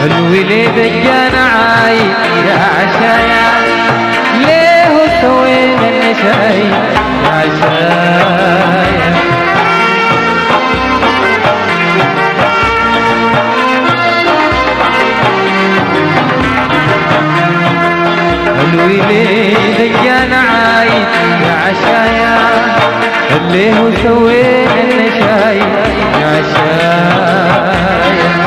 الوليد الجانا عايد يا عشايا ليه سوينا النشاي يا عشايا الوليد الجانا عايد يا عشايا ليه سوينا النشاي يا عشايا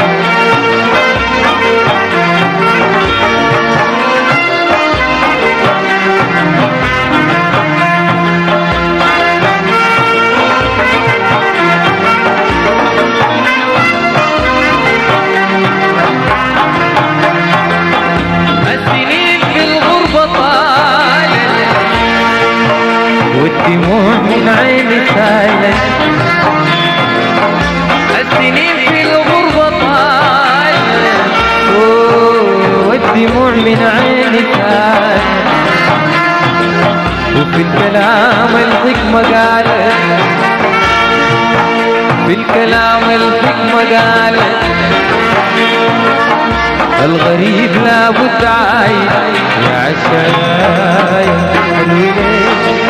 والدموع من عيني سالت السنين في الغربة طالت والدموع من عيني سالت وفي الكلام الحكمة قالت في الكلام الحكمة قالت الغريب لابد عايد يا عشايا الوليد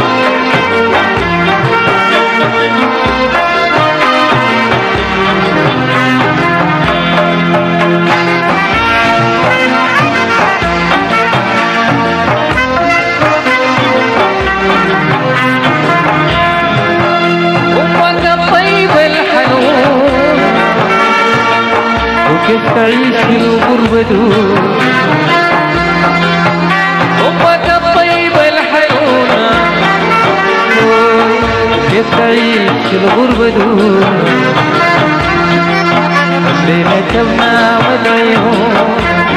وكيف تعيش في الغربة دون أمك الطيبة الحنونة كيف تعيش في الغربة دون الليلة تبنى والعيون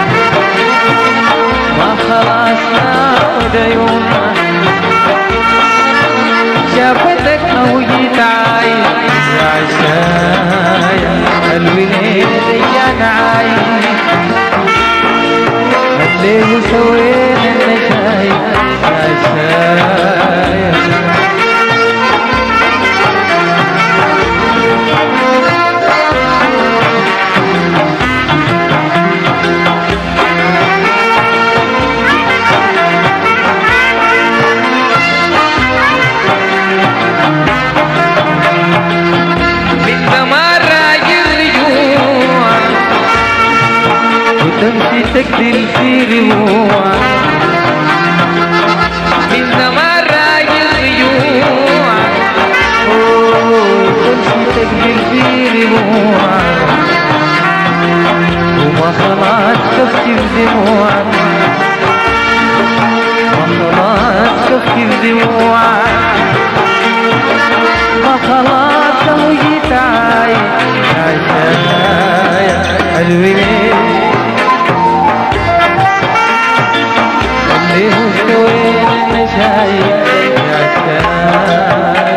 ما خلاص نعود عيوننا شافتك أو جيت عايد يا عشايا الوليد الجانا عايد الليل سوينا النشاي يا عشايا تمشي تقتل في ريوع من زمان راجل ريوع تمشي تقتل في ريوع وما خلاص كفتي بدموع ما خلاص كفتي بدموع ما خلاص لو جيت عايد يا عشايا الوليد ليه سوينا النشاي يا عشايا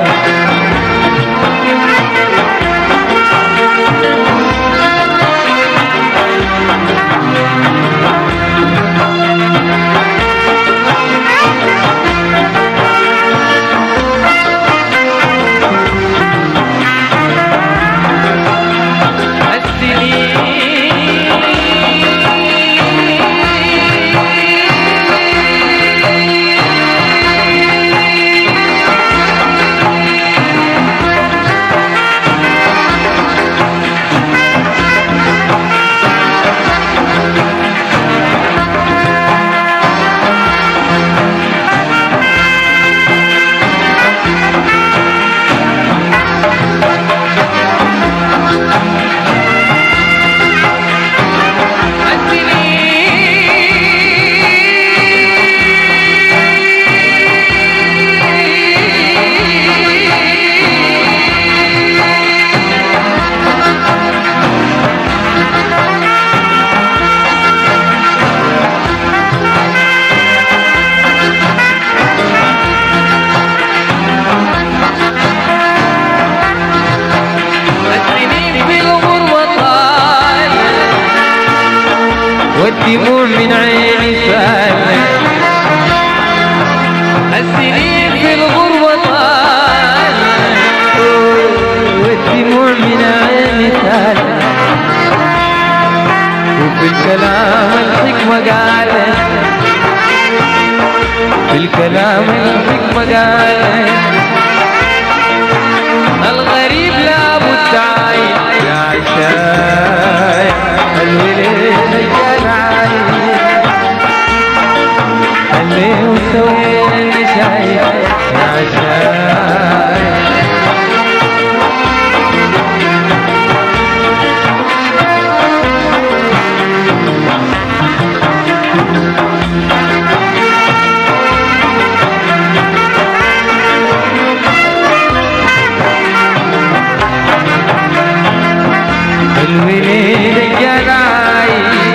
والدموع من عيني سالت السنين في الغربة طالت والدموع من عيني سالت بالكلام الحكمة قالت، بالكلام الحكمة قالت الغريب لابد عايش يا عشاي الولد كان عايش اللي وسوينا اللي شايف يا عشاي الوليد الجناي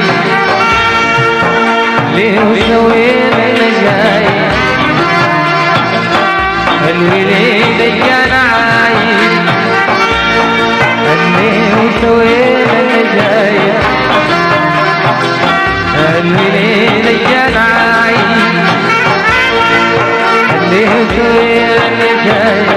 ليه وسوينا النجاي الوليد الجناي ليه وسوينا النجاي الوليد الجناي ليه وسوينا النجاي